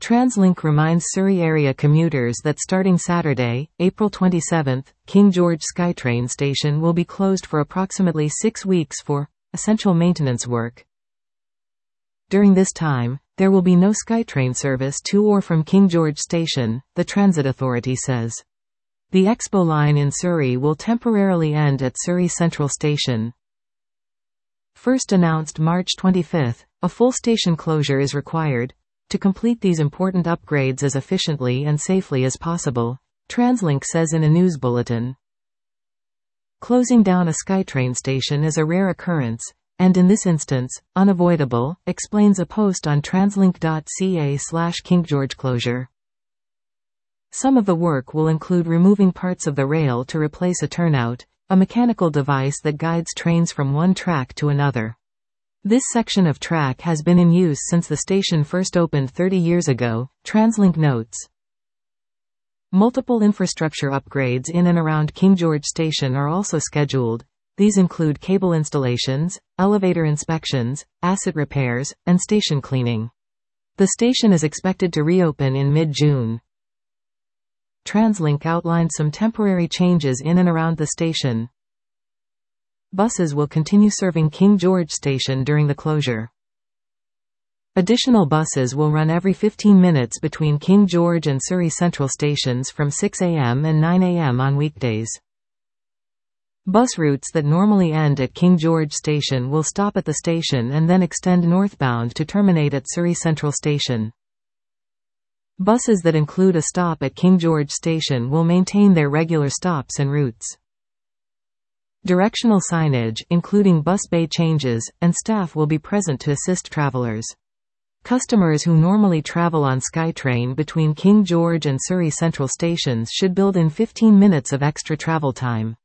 TransLink reminds Surrey area commuters that starting Saturday, April 27, King George SkyTrain station will be closed for approximately 6 weeks for essential maintenance work. During this time, there will be no SkyTrain service to or from King George Station, the Transit Authority says. The Expo line in Surrey will temporarily end at Surrey Central Station. First announced March 25, a full station closure is required to complete these important upgrades as efficiently and safely as possible, TransLink says in a news bulletin. Closing down a SkyTrain station is a rare occurrence, and in this instance, unavoidable, explains a post on translink.ca/King George closure. Some of the work will include removing parts of the rail to replace a turnout, a mechanical device that guides trains from one track to another. This section of track has been in use since the station first opened 30 years ago, TransLink notes. Multiple infrastructure upgrades in and around King George Station are also scheduled. These include cable installations, elevator inspections, asset repairs, and station cleaning. The station is expected to reopen in mid-June. TransLink outlined some temporary changes in and around the station. Buses will continue serving King George Station during the closure. Additional buses will run every 15 minutes between King George and Surrey Central stations from 6 a.m. and 9 a.m. on weekdays. Bus routes that normally end at King George Station will stop at the station and then extend northbound to terminate at Surrey Central Station. Buses that include a stop at King George Station will maintain their regular stops and routes. Directional signage, including bus bay changes, and staff will be present to assist travelers. Customers who normally travel on SkyTrain between King George and Surrey Central stations should build in 15 minutes of extra travel time.